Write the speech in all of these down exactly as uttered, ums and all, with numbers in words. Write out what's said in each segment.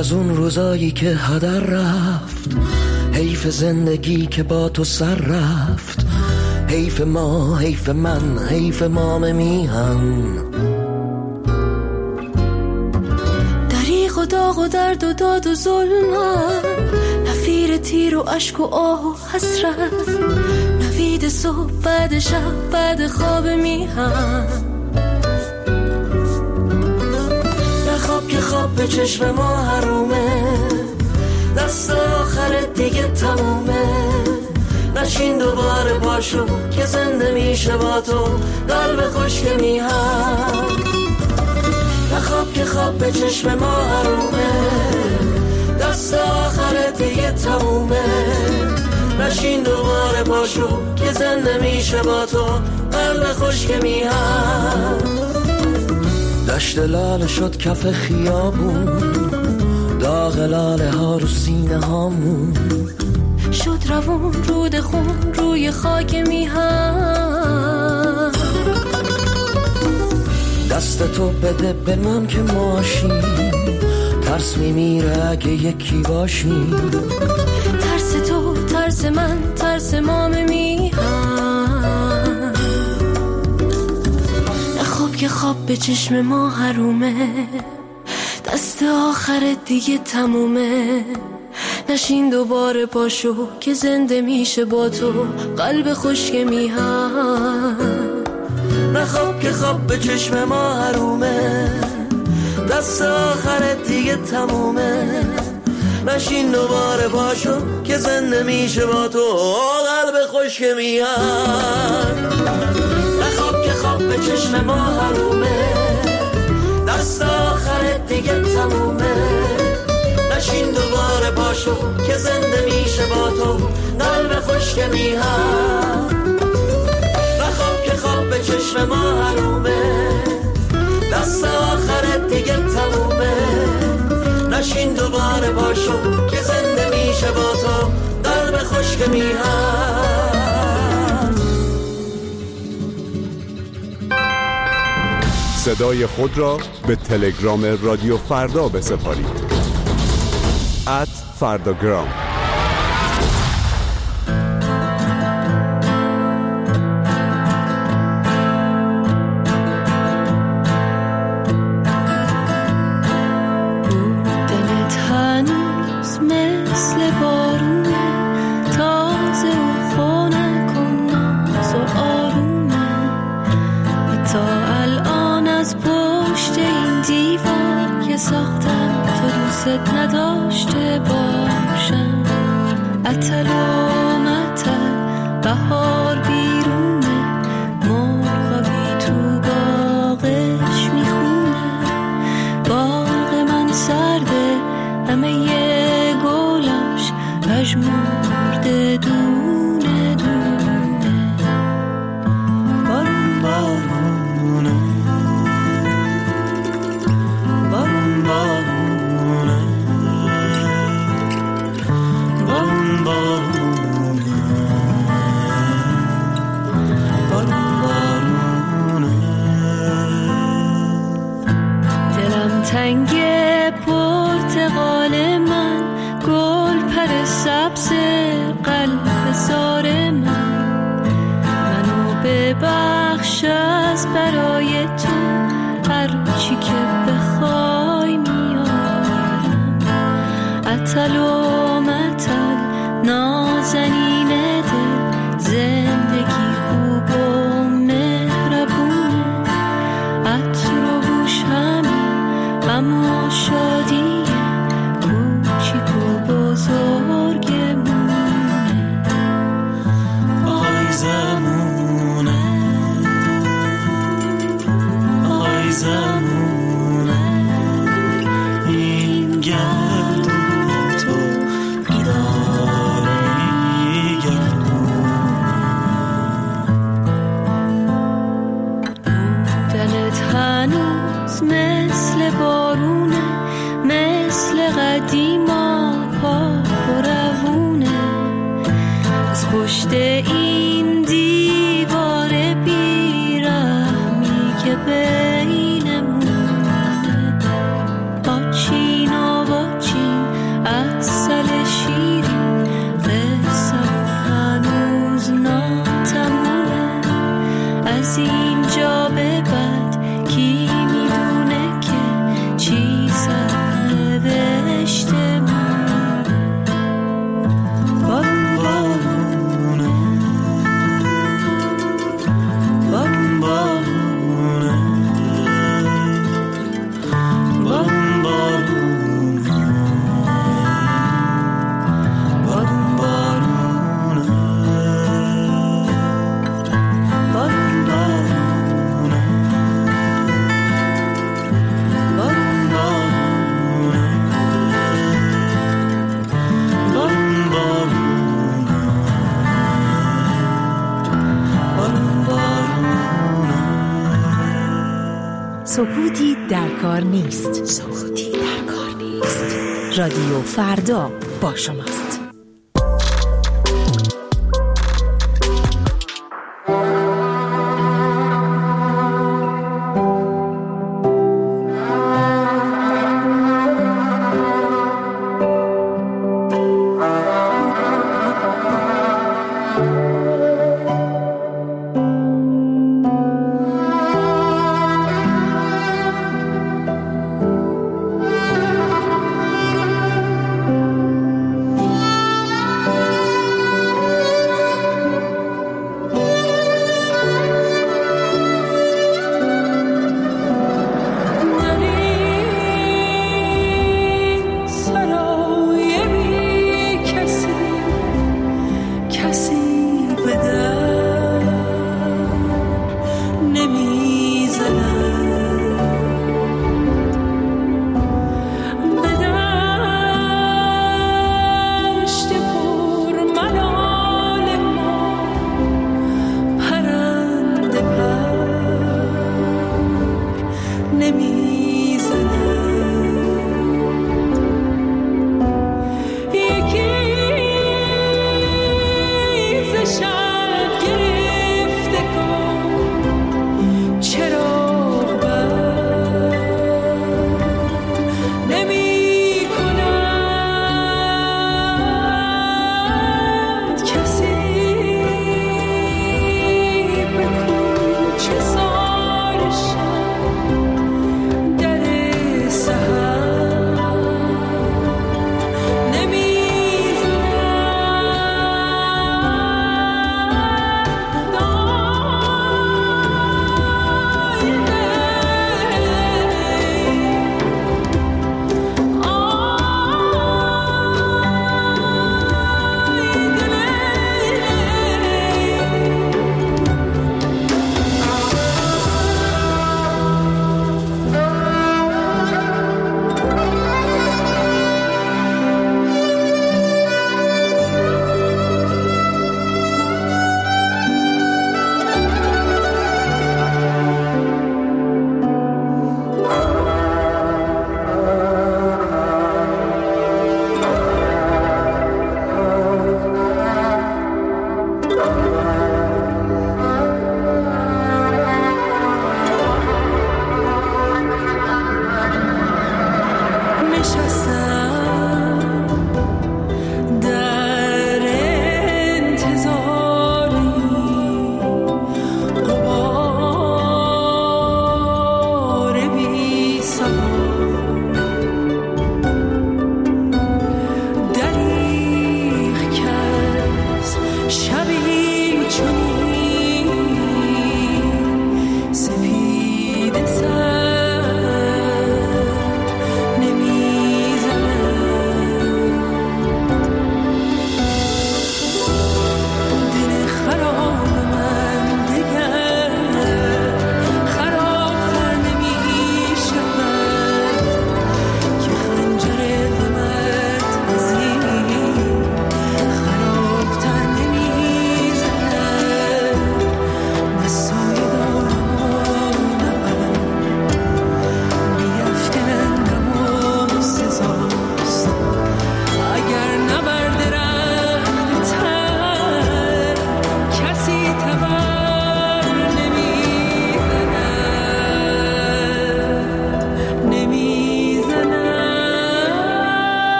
از اون روزایی که هدر رفت، حیف زندگی که با تو سر رفت، حیف ما، حیف من، حیف مام میهن. دریغ و داغ و درد و داد و ظلمت، نفیر تیر و عشق و آه و حسرت، نوید صبح بعد شب بعد خواب میهن. نخواب که خواب به چشم ما حرومه، دست آخر دیگه تمومه، نشین دوباره پاشو که زنده میشه با تو قلب خشک میهن. نخواب که خواب به چشم ما حرومه، دست آخر دیگه تمومه، نشین دوباره پاشو که زنده میشه با تو قلب خشک میهن. دشت لاله شد کف خیابون، داغ لاله ها رو سینه هامون، شد روون رود خون روی خاک میهن. دست تو بده به من که ماشیم، ترس میمیره اگه یکی باشیم. ترس تو، ترس من، ترس مام میهن. نخواب که خواب به چشم ما حرومه، دست آخر دیگه تمومه، نشین دوباره پاشو که زنده میشه با تو قلب خشک میهن. نخواب که خواب به چشم ما حرومه، دست آخر دیگه تمومه، نشین دوباره پاشو که زنده میشه با تو قلب خشک میهن. نخواب که خواب به چشم ما حرومه، دست آخر دیگه تمومه، نشین دوباره پاشو که زنده میشه با تو قلب خشک میهن. نخواب که خواب به چشم ما حرومه، دست آخر دیگه تمومه، نشین دوباره پاشو که زنده میشه با تو قلب خشک میهن. صدای خود را به تلگرام رادیو فردا بسپارید. ات فرداگرام. دلت هنوز مثل بارونه، تازه و خونه کن ناز و آرومه، تا الان از پشت این دیوار که ساختم تو دوست نداشته باشم. عطل و مطل بهار بیرونه، مرغابی تو باغش میخونه، باغ من سرده همه یه گلاش پژمرده دونه دونه. بارون بارونه، بارون بارونه، بارون بارونه، بارون بارونه. دلم تنگه پرتقال من، گل پر سبز قلب زار من، منو ببخش از برای تو، هر چی که بخوای میارم. عطل و مطل نازنین دل، زندگی خوب و مهربونه، عطر و بوش همین اما شادی کوچیک و بزرگمونه. آی زمونه، آی زمونه، این گردون تو بیداره گردونه. دلت هنوز مثل بارونه، مثل قدیما پاک و روونه، از پشت این دیوار بیرحمی که بینمونه، آچین و باچین از اینجا به بعد کی میدونه که چی سر بهشته من بارون بارونه بارون بارونه بارون بارونه بارون بارونه بارون بارونه بارون بارونه بارون بارونه بارون بارونه. سکوتی در کار نیست. سکوتی در کار نیست. رادیو فردا با شماست.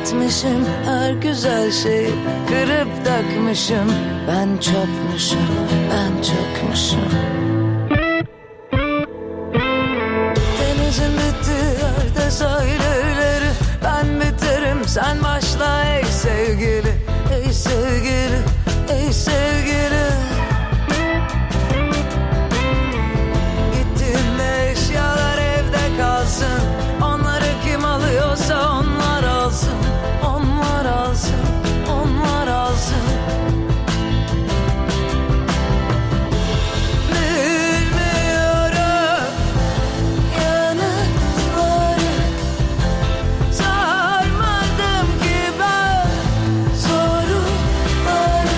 etmişim her güzel şeyi, kırıp dökmüşüm. Ben çökmüşüm, ben çökmüşüm. Denizin bittiği yerde sahil evleri, ben biterim sen başla ey sevgili, ey sevgili, ey sevgili. Gittiğimde eşyalar evde kalsın, onları kim alıyorsa onlar alsın, onlar alsın, onlar alsın. Bilmiyorum yanıtları, sormadım ki ben soruları.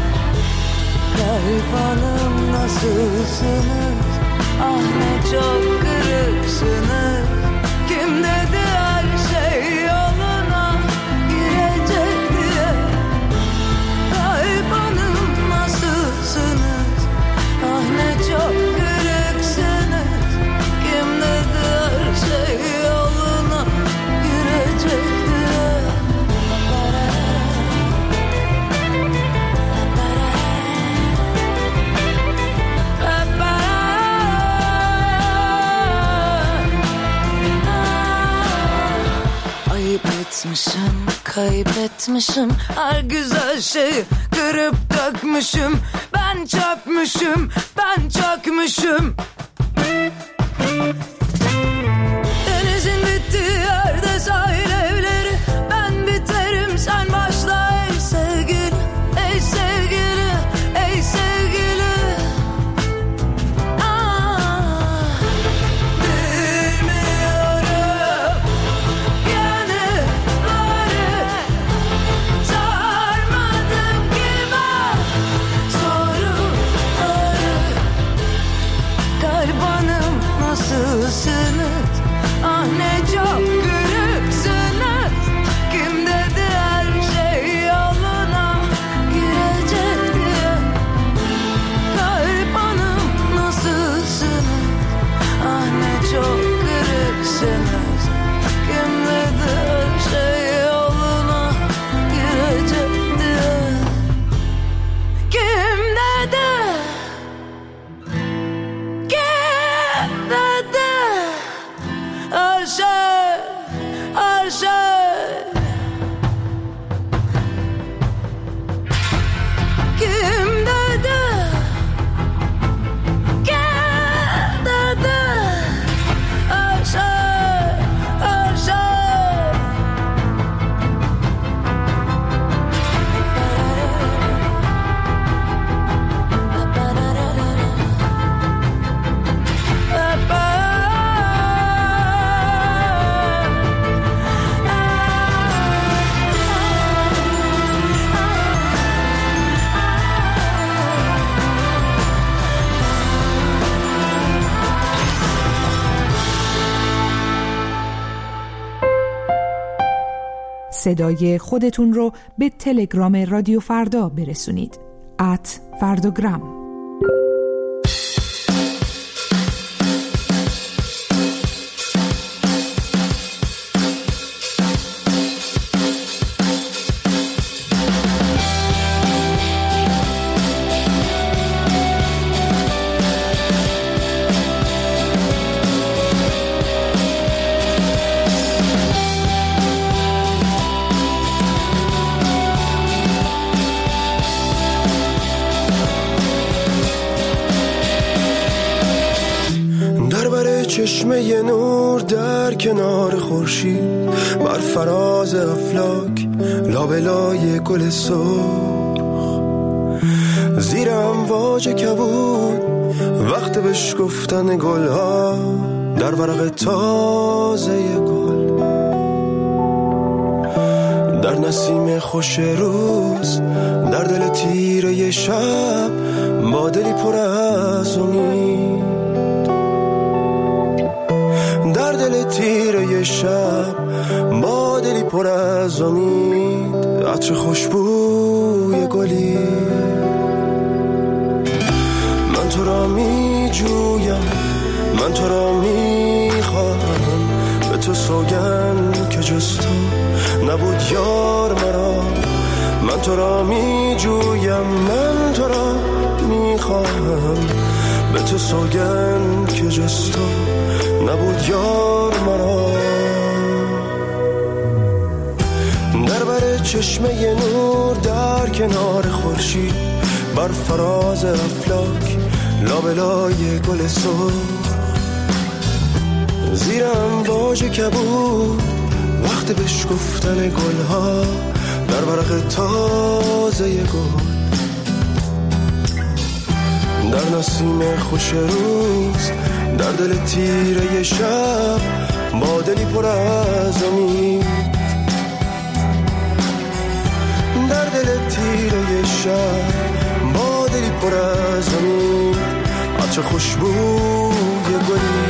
Kalp hanım nasılsınız? Ah ne çok kırıksınız. Kim dedi her şey yoluna girecek diye? Kalp hanım nasılsınız? Ah ne çok kırıksınız. Kim dedi her şey yoluna girecek diye? Ayıp etmişim, kaybetmişim her güzel şeyi, kırıp dökmüşüm. Ben çökmüşüm, ben çökmüşüm. Denizin bittiği yerde sahil evleri, ben biterim sen başla ey sevgili, ey sevgili, ey sevgili. Ah, bilmiyorum yanıtları, sormadım ki ben soruları. Kalp hanım nasılsınız? Ah ne çok kırıksınız. Kim dedi her şey yoluna girecek diye? Kalp hanım nasılsınız? Ah ne çok kırıksınız. Kim dedi her şey yoluna girecek diye? Kim dedi? Kim dedi? Her şey, her şey. Kim dedi? Kim dedi? Her şey, her şey. صدای خودتون رو به تلگرام رادیو فردا برسونید. ات فرداگرام. چشمه نور در کنار خورشید، بر فراز افلاک لابلای گل سرخ، زیر امواج کبود وقت بشکفتن گلها در ورق تازه گل، در نسیم خوش روز، در دل تیره شب، با دلی پر از امید، در دل تیره شب، با دلی پر از امید، عطر خوشبوی گلی. من تو را می جویم، من تو را می خواهم، به تو سوگند که جز تو نبود یار مرا. من تو را می جویم، من تو را می خواهم، به تو سوگند که جز تو نبود یار مرا. در بر چشمه نور در کنار خورشید، بر فراز افلاک لابلای گل سرخ، زیر امواج کبود وقت بشکفتن گلها در ورق تازه گل. در نسیم خوش روز، در دل تیره شب، با دلی پر از امید، در دل تیره شب، با دلی پر از امید، عطر خوشبوی گلی.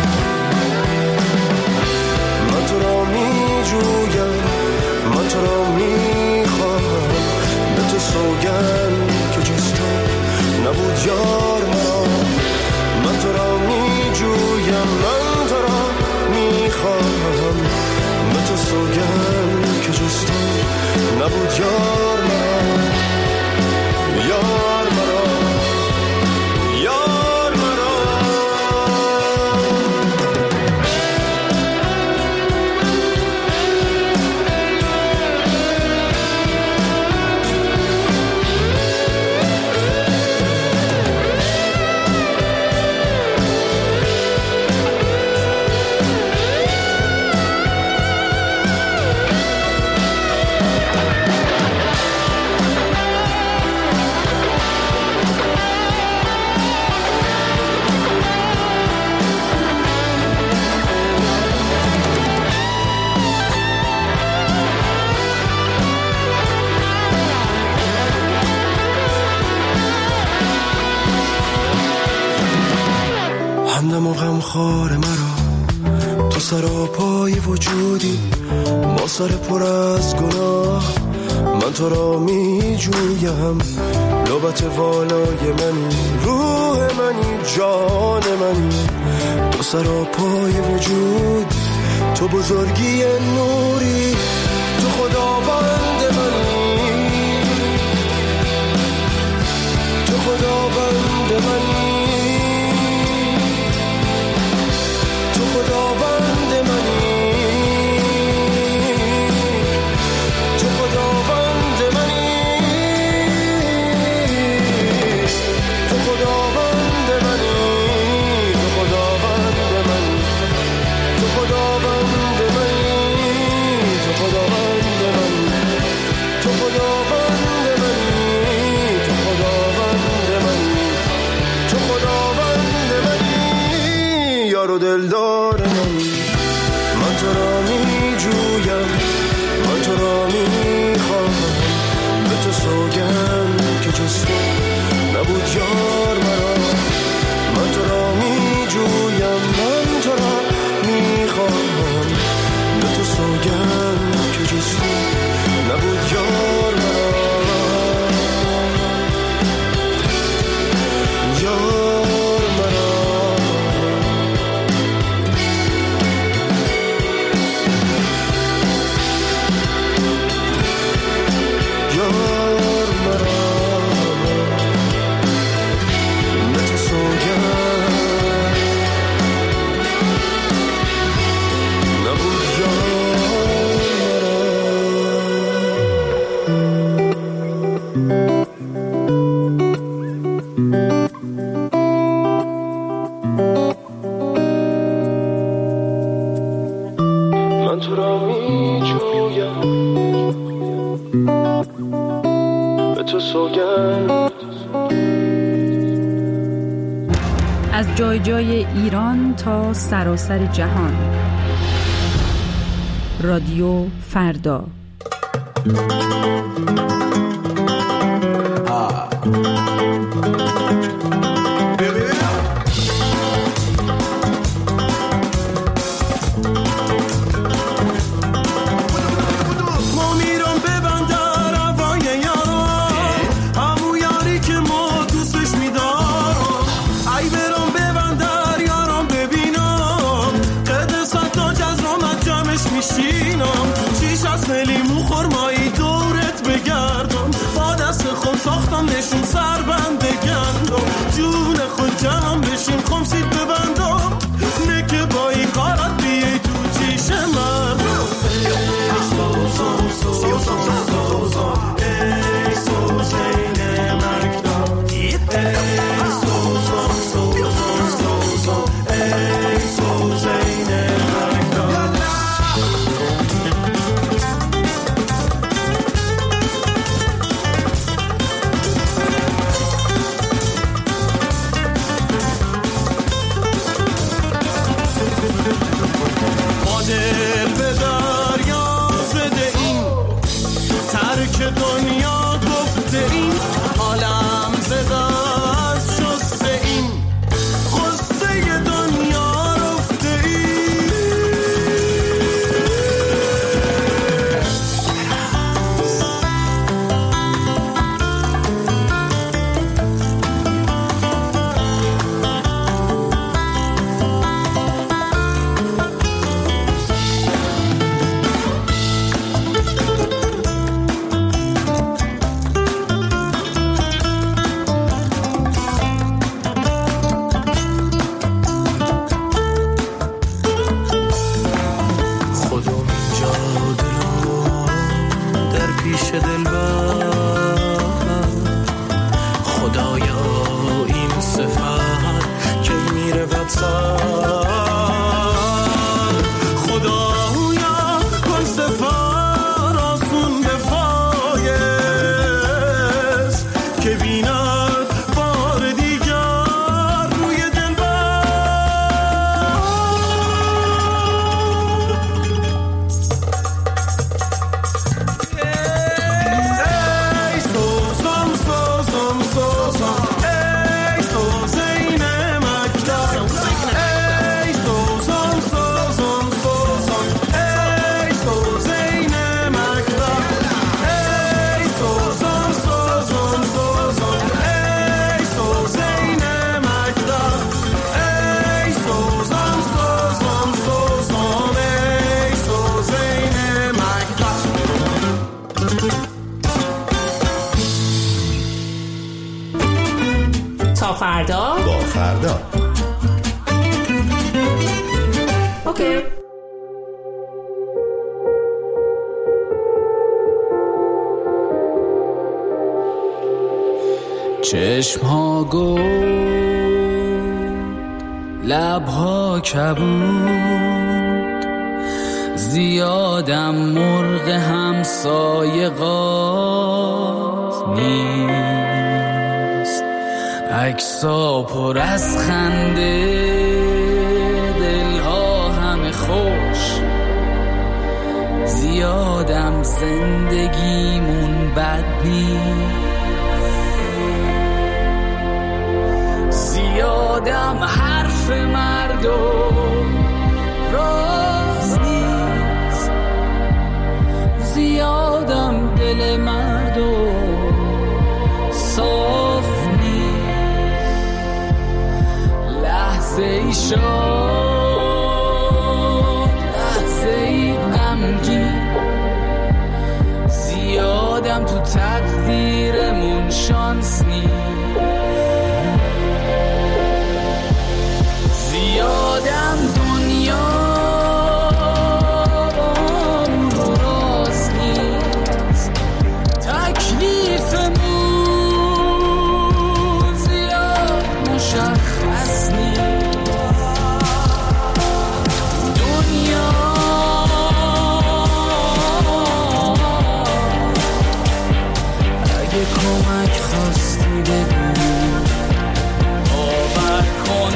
من تو را می جویم، من تو را می خواهم، به تو سوگند که جز تو نبود یار مرا. من تو را می جویم، من تو را می خواهم، به تو سوگند که جز تو نبود یار مرا. یار مرا، یار مرا. همدم و غمخوار مرا، تو سراپای وجودی، با سر پر از گناه. من تو را می جویم، لبت والای منی، روح منی، جان منی، تو سراپای وجود، تو بزرگی نوری، تو خداوند منی، تو خداوند منی، تو خداوند منی، تو خداوند منی، تو خداوند منی، تو خداوند منی، تو خداوند منی، تو خداوند منی، تو خداوند منی، تو خداوند منی، تو خداوند منی، یار و دلدار منی. من تو را می جویم، من تو را می خواهم، به تو سوگند که جز تو نبود یار مرا. من تو را می جویم، من تو را می خواهم، به تو سوگند که جز تو نبود یار مرا. یار مرا. من تو را می جویم، به تو سوگند. از جای جای ایران تا سراسر جهان، رادیو فردا. ای برام ببندر یارم ببینم قد صد تا جزرم بشین سر بند گندم جون خود جمع بشین خمسید ببندم نه که با این کارات بیای تو چیش من ای سوزان سوزان سوزان ای سوزین مکدام ای سوزان سوزان سوزان ای سوزین مکدام دل به دریا زده این ترک دنیا گفته این حالم زده از شسته این غصه دنیا رفته این تا فردا با فردا اوکی. چشم ها گل لب ها کبود زیادم مرغ همسایه قاز نیست عکسا پر از خنده دلها همه خوش زیادم زندگیمون بد نیست زیادم حرف مردم راست نیست زیادم دل مردم صاف نیست لحظه ای شاد لحظه ای غمگین زیادم تو تقدیرمون شانس نیست زیادم دنیا رو راست نیست تکلیفمون زیاد مشخص نیست دنیا اگه کمک خواستی بگو باور کن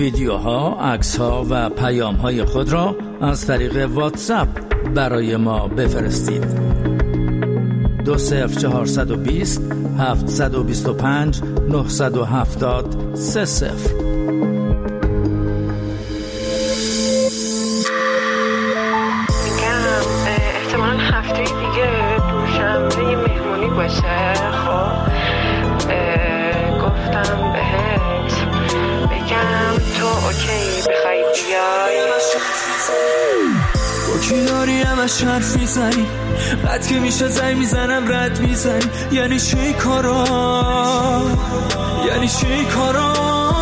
ویدیوها، عکس‌ها و پیام‌های خود را از طریق واتساپ برای ما بفرستید. دو صفر چهارصد و بیست هفتصد و بیست و پنج نهصد و هفتاد سه صفر. احتمالاً هفته دیگه دوشنبه یه مهمونی باشه. خب گفتم بهت بگم تو اوکی بخوای بیای. با کی داری همش حرف میزنی؟ قد که میشه زنگ میزنم رد میزنی. یعنی چی کارا؟ یعنی چی کارا؟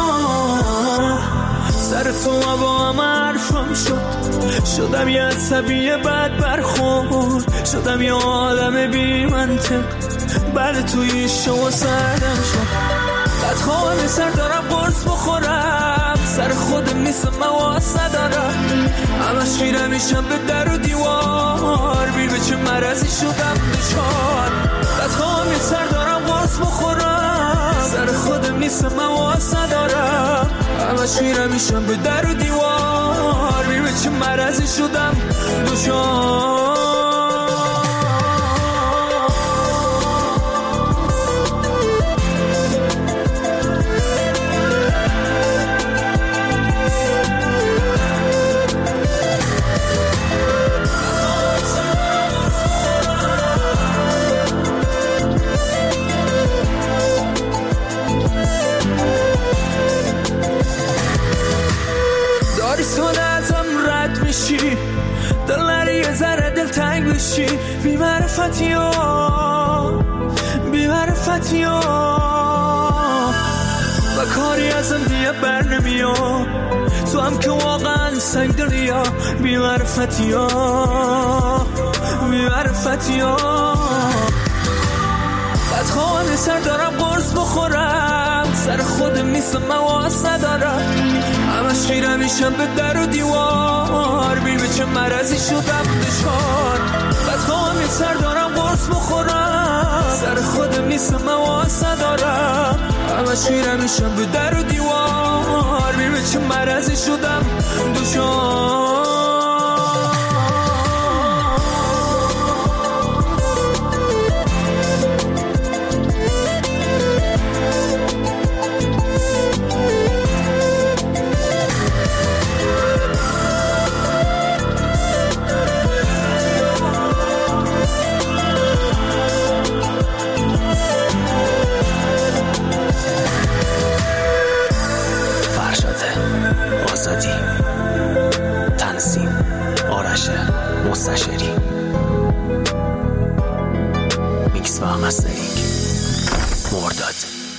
سر تو ما با هم حرفم شد. شدم یه عصبی بد برخورد. شدم یه آدم بی منطق. بعد توی شما سردم شد. بعد خواه سر دارم قرص بخورم. سر خودم نیستم مواسه ندارم. همش خیره میشم به در و دیوار. بیر به چه مرضی شدم دچار. بعد خواه سر دارم قرص بخورم. سر خودم نیستم مواسه ندارم. همش خیره میشم به در و دیوار. بیر به چه مرضی شدم دچار. دل نری یه ذره دل تنگ بشی. بی معرفتی ها بی معرفتی ها و کاری ازم دیگه بر نمیاد. تو هم که واقعا سنگ دلی ها. بی معرفتی ها بی معرفتی ها. بعد خواهم سر دارم قرص بخورم. سر خودم نیستم مواس ندارم. همش خیره میشم به در و دیوار. بیر به چه مرضی شدم دچار. بعد خواهم سر دارم قرص بخورم. سر خودم نیستم مواس ندارم. همش خیره میشم به در و دیوار. بیر به چه مرضی شدم دچار. تنظیم آرش مستشاری. میکس و مسترینگ مرداد.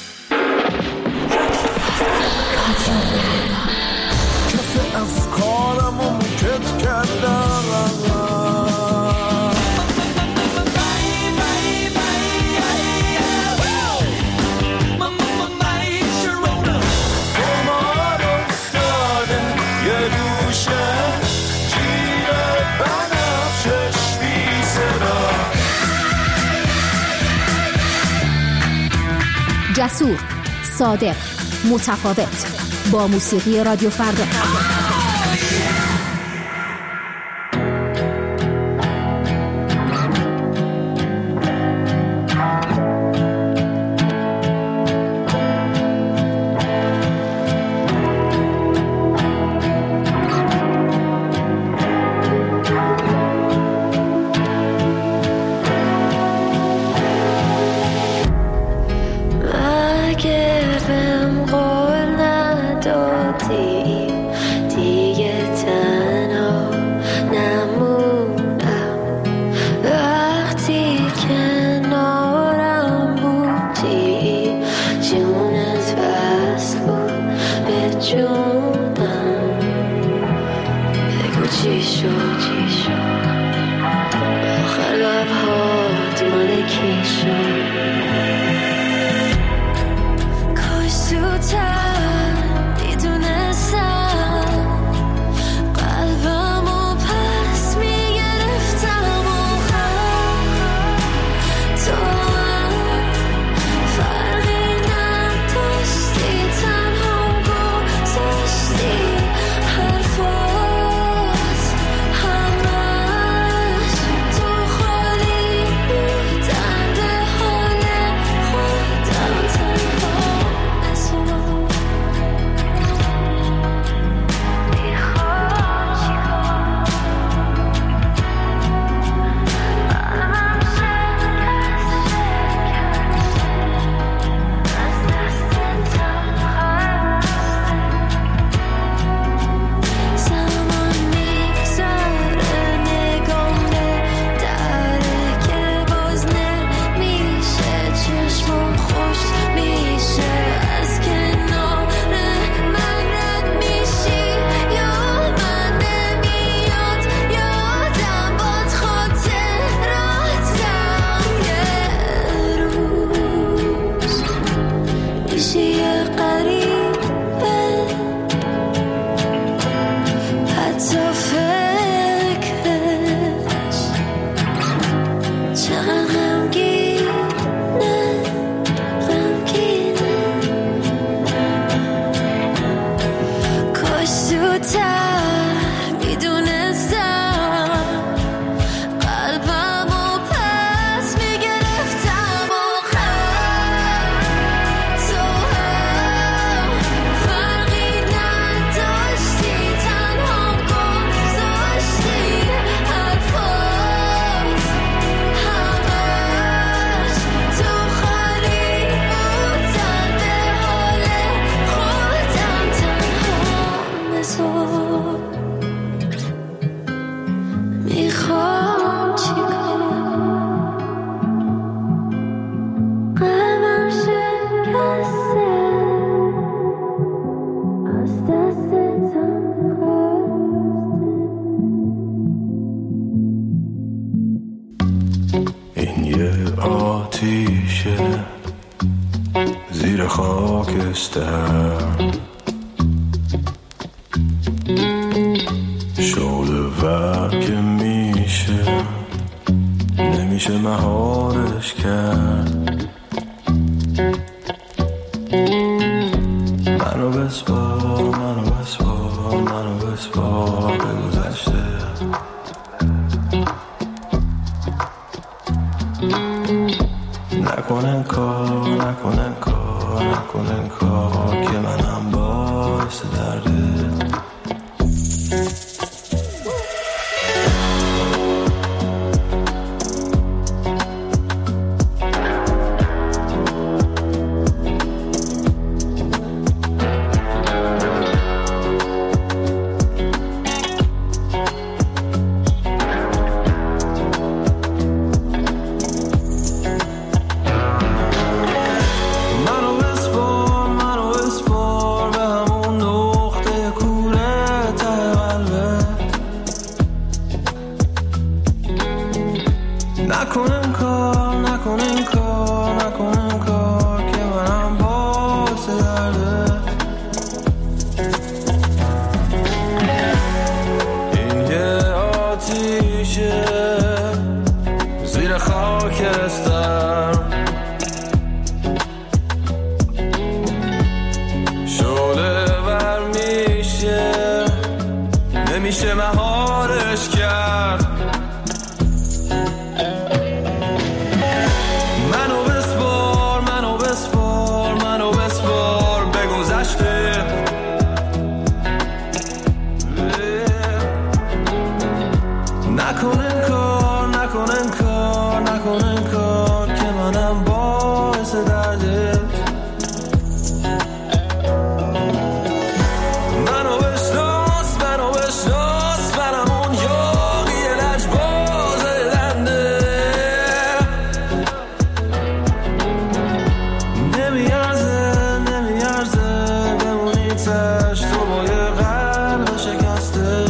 کف افکارمو مکت کردم. جسور، صادق، متفاوت. با موسیقی رادیو فردا. شعله ور که میشه نمیشه مهارش کرد منو بسپار منو بسپار منو بسپار به گذشته نکنن کار نکنن کار نکنن کار که منم باعث درده نکنن کار نکنن کار نکنن کار که منم باعث درده این یه آتیشه زیر خاکستر شعله ور میشه نمیشه مهارش کرد نکنن کار نکنن کار نکنن کار که منم باعث درده منو بشناس منو بشناس منم اون یاقی لجباز دنده نمیارزه نمیارزه بمونی تشت تو با یه قلب شکسته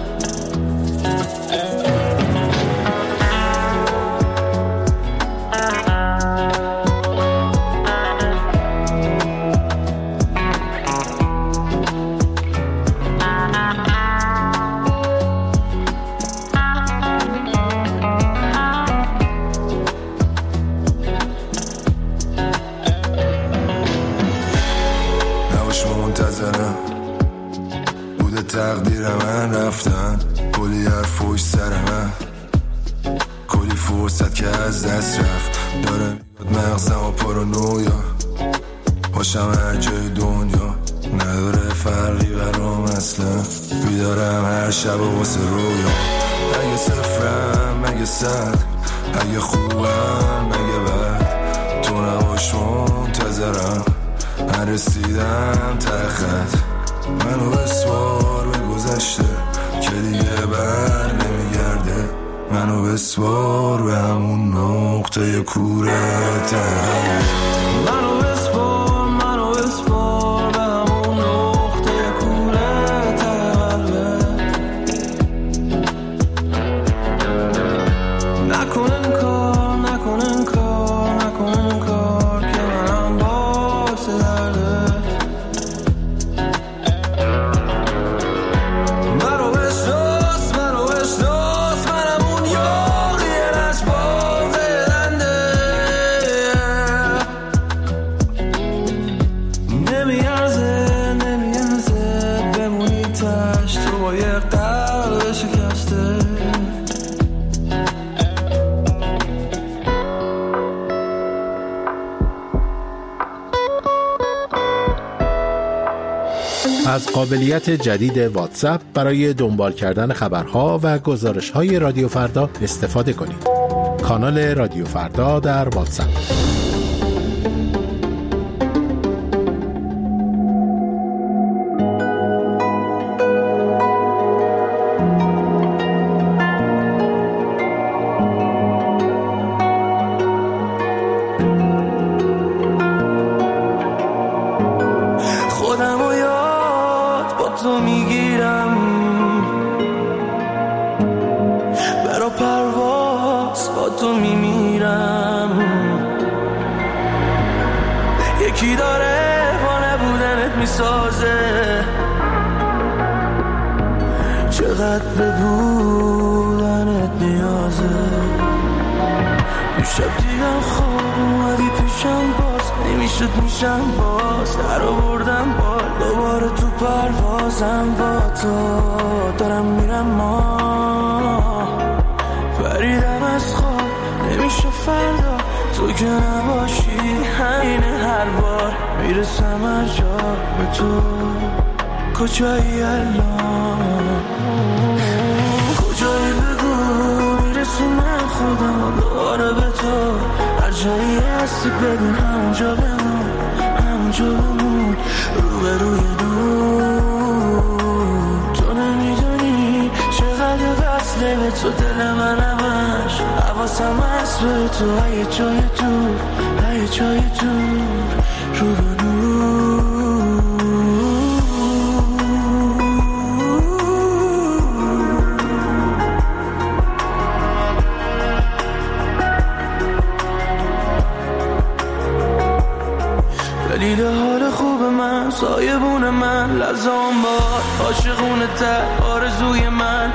بوده تقدیر من رفتن کلی حرف پشت سر من کلی فرصت که از دست رفت داره میاد مغزم و پارانویا باشم هر جای دنیا نداره فرقی برام اصلا بیدارم هر شب و واسه رویا اگه صفرم اگه صد اگه خوبم اگه بد تو نباش منتظرم من رسیدم تخت منو بسوار به گذشته که دیگه بر نمیگرده منو بسوار به همون نقطه کوره تقریب منو بسوار منو بسوار به همون نقطه کوره تقریب نکنن کار نکنن کار نکنن کار که منم باعث درده از قابلیت جدید واتساپ برای دنبال کردن خبرها و گزارش‌های رادیو فردا استفاده کنید. کانال رادیو فردا در واتساپ. تو میگیرم برا پرواز با تو میمیرم یکی داره با نبودن میسازه. چقدر به بودنت نیازه. شب دیدم خواب اومدی پیشم باز نمیشد میشم باز در آوردم بال دوباره تو پروازم با تو دارم میرم ما پریدم از خواب نمیشه فردا تو که نباشی همینه هر بار میرسم هر جا به تو کجایی الان کجایی بگو میرسونم خودم دوباره به تو هر جایی هستی ببین همونجا بمون همونجا بمون رو به روی دور تو نمیدونی چقدر وصله به تو دل من همش حواسم هست به تو های جای دور های جای دور رو به دور دیده حال خوب من سایبون من لرزان بار عاشقونه تر آرزوی من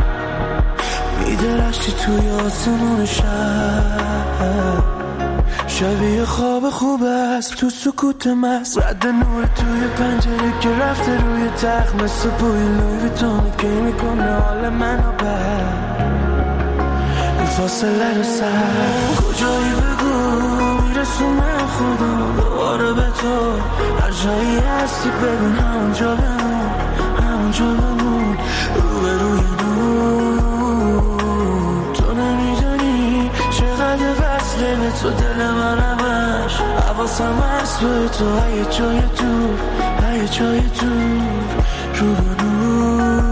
میدرشتی توی آسمون شب شبیه خواب خوب است تو سکوت مست رد نور توی پنجره که رفته روی تخت مثل بوی لوی ویتونه که میکنه حال منو بر این فاصله رو سر کجایی بگو میرسونم خودم دوباره به تو هر جایی هستی ببین همونجا بمون همونجا بمون رو به روی دور تو نمیدونی چقدر وصله به تو دل من همش حواسم هست به تو های جای دور های جای دور رو به دور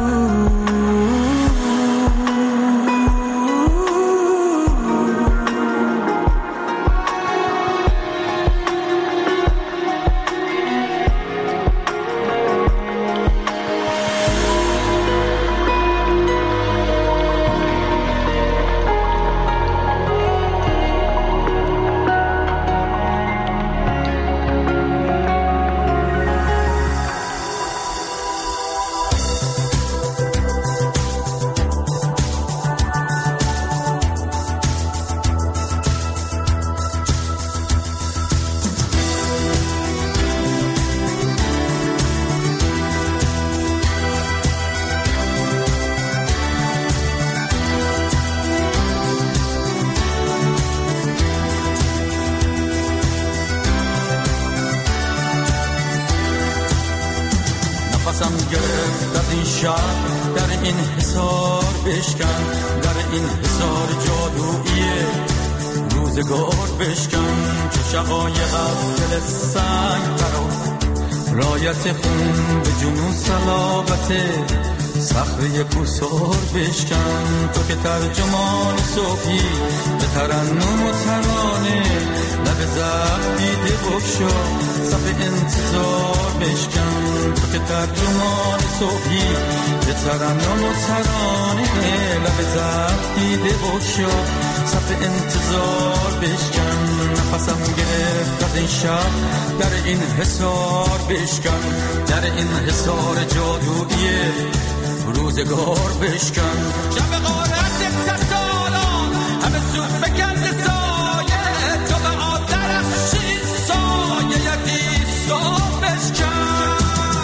در این حصار بشکن در این حصار جادویی روزگار بشکن که شقایق دل سنگ برا رایت خون به جنون صلابت صخره کوسار بشکن تو که ترجمان صبحی به ترنم و ترانه لب زخم دیده بکشا صف انتظار بشکن تو که ترجمان صبحی به ترنم و ترانه لب زخم دیده بکشا صف انتظار بشکن نفسم گرفت از این شب در این حصار بشکن در این حصار جادویی روزگار بشکن شب غارت ستاران همه سوف بکند سایه تو به آترخشی سایه یکی صاف بشکن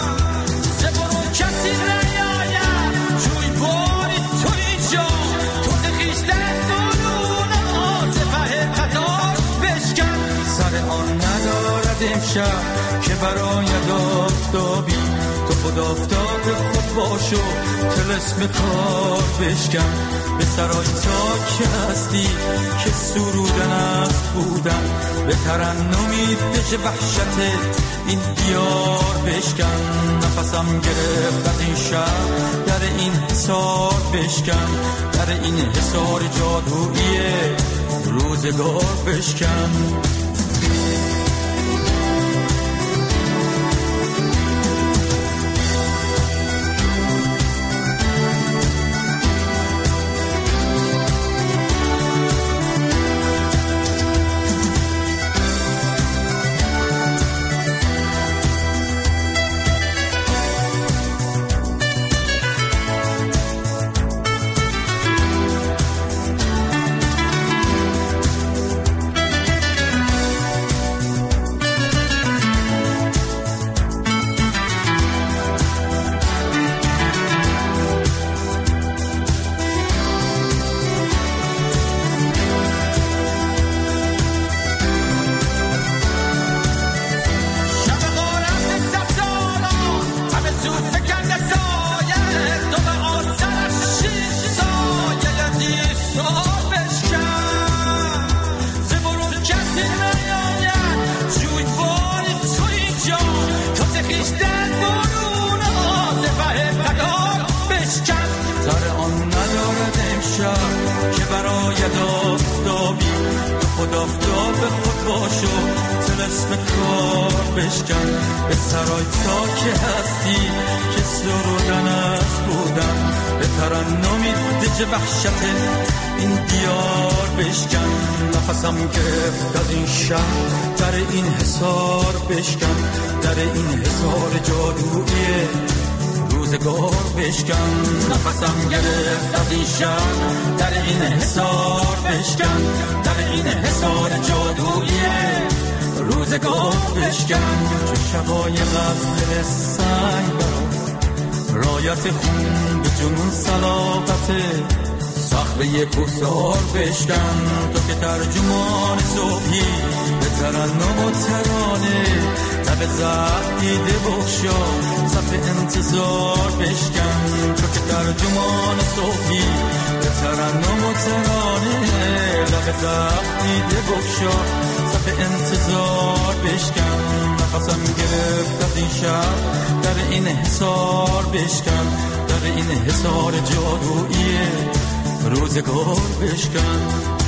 زبرون کسی نیاید جوی باری توی جا تو دخیشتن درون آزفه قطار بشکن سر آن ندارد امشب که برای آفتابی تو خود آفتاب خود باشو تلسم کار بشکن به سرای تا که هستی که سرودن است بودن به ترنمی بشه وحشت این دیار بشکن نفسم گرفت از این شب در این حصار بشکن در این حصار جادویی روزگار بشکن بیشتر برون آزفه پدار بشکن تر آن ندارد امشب که برای دافتابی تو خود آفتاب خود باشو تلسم کار بشکن به سرای تا که هستی که سرودن از بودن به ترنمی دج وحشت این دیار بشکن نفسم گرفت از این شهر در این حصار بشکن در این حصار جادویی روزگار بشکن نفسم گرفت از این شهر در این حصار بشکن در این حصار جادویی روزگار بشکن چه شقایق از دل سنگ برا رایت خون به جنون صلابته سخت یک بسار بشکن تو که ترجمان صبحی به ترنم و ترانه لب زهر دیده بخشا صف انتظار بشکن تو که ترجمان صبحی به ترنم و ترانه لب زهر دیده بخشا صف انتظار بشکن نفسم گرفت از این شهر در این حصار بشکن در این حصار جادویی روزگار بشکن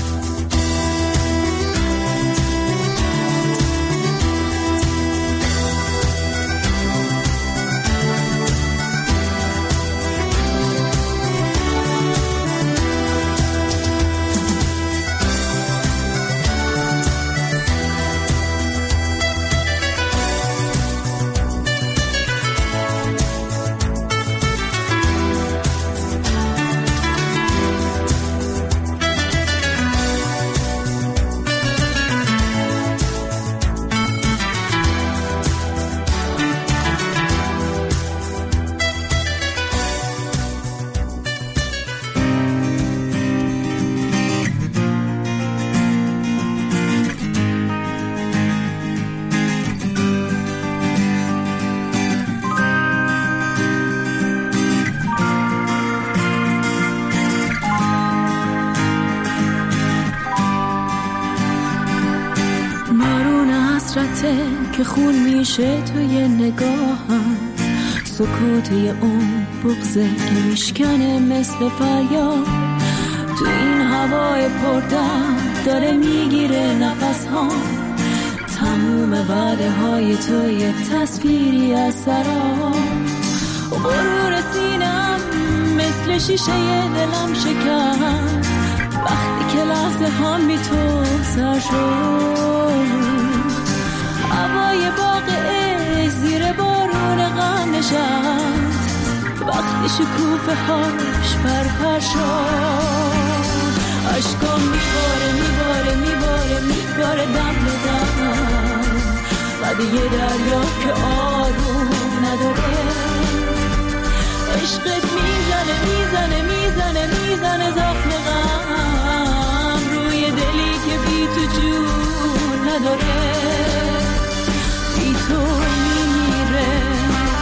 که خون میشه توی نگاهم سکوتی اون بغضه که میشکنه مثل فریاد تو این هوای پردرد داره میگیره نفس ها تموم وعده های توی تصویری از سراب غرور سینم مثل شیشه دلم شکن وقتی که لحظه ها می تو سر شد هوای باغ عشق زیر بارون غم نشست وقتی شکوفه هاش پرپر شد عشقام میباره میباره میباره میباره دم به دم بعد یه دریا که آروم نداره عشقت میزنه میزنه میزنه میزنه زخم غم روی دلی که بی تو جون نداره بی تو میمیره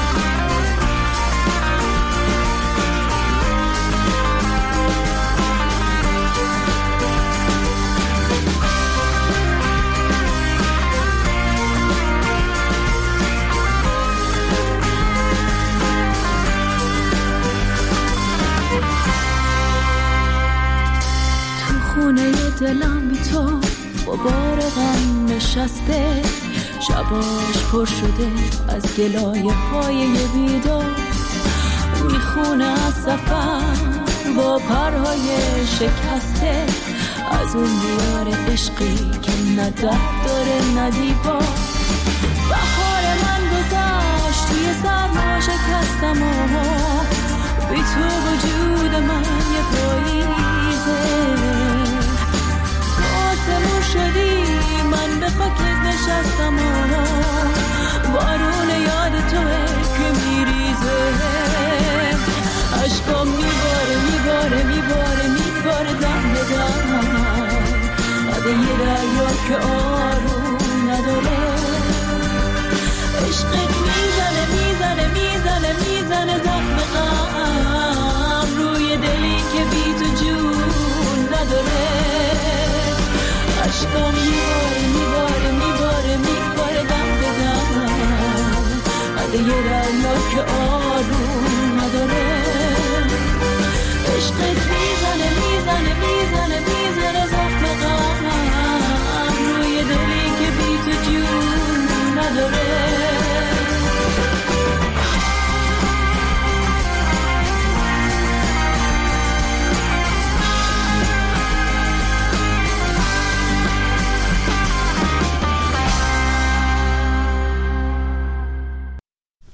تو خونه دلم بی تو غبار غم نشسته شباش پر شده از گلایه های بیدار میخونه از سفر با پرهای شکسته از اون دیار عشقی که نه در داره نه دیوار بهار من گذشت توی سرما شکستم و بی تو وجود من یه پاییزه آسمون شدی من به خاکت نشستم و بارون یاد توه که میریزه عشقام میباره میباره میباره میباره دم به دم بعد یه دریا که آروم نداره عشقت میزنه میزنه میزنه میزنه زخم غم روی دلی که بی تو جون نداره عشقام میباره میباره میباره میباره دم به دم بعد دل یه دریا که آروم نداره. عشقت میزنه میزنه میزنه میزنه زخم غم روی دلی که بی تو جون نداره.